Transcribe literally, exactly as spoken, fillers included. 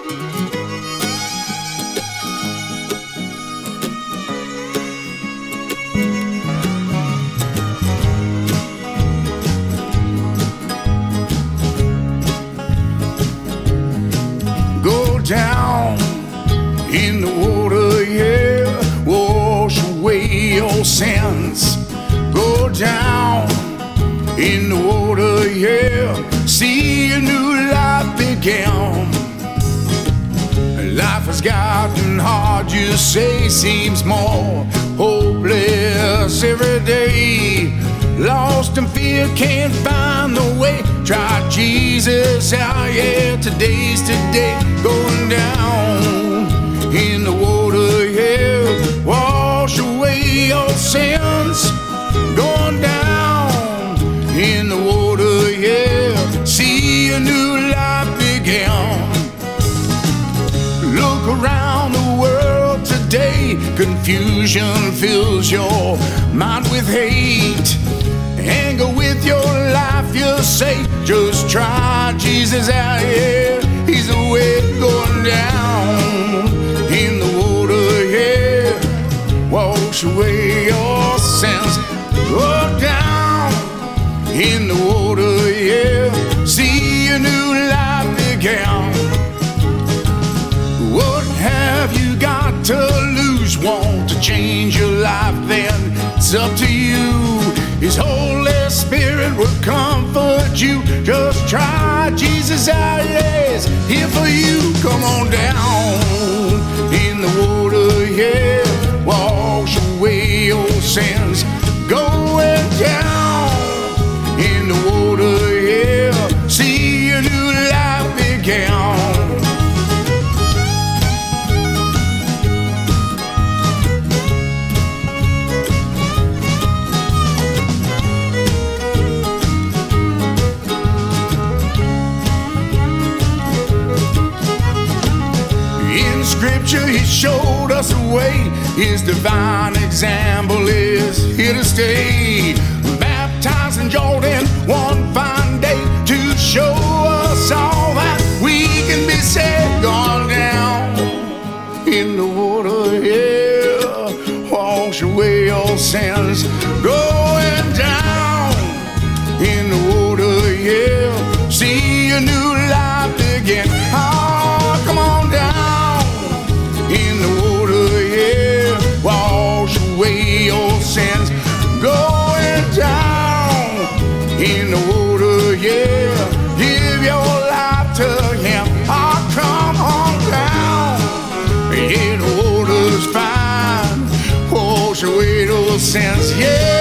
Go down in the water, yeah, wash away your sins. Go down in the water, yeah, see a new life begin. Life has gotten hard, you say, seems more hopeless every day. Lost in fear, can't find the way. Try Jesus out, yeah, today's today. Going down in the water, yeah, wash away your sins. Going down in the water, yeah, see a new life begin. Look around the world today, confusion fills your mind with hate. Anger with your life, you say, just try Jesus out, yeah, he's the way. Going down in the water, yeah, wash away your sins. Go down in the water, yeah, see a new life begin. What have you got to lose? Want to change your life? Then it's up to you. His Holy Spirit will comfort you. Just try Jesus out, yes, here for you. Come on down in the water, yeah, wash away your sins. Going down in the water, yeah, see a new life begin. Scripture, he showed us the way. His divine example is here to stay. Baptized in Jordan one fine day to show us all that we can be saved. Gone down in the water, yeah, wash away your sins. Going down in the water, yeah, see a new life begin. Oh, come on down in the water, yeah, wash away your sins. Going down in the water, yeah, give your life to him. Oh, come on down, yeah, the water's fine, wash away those sins, yeah.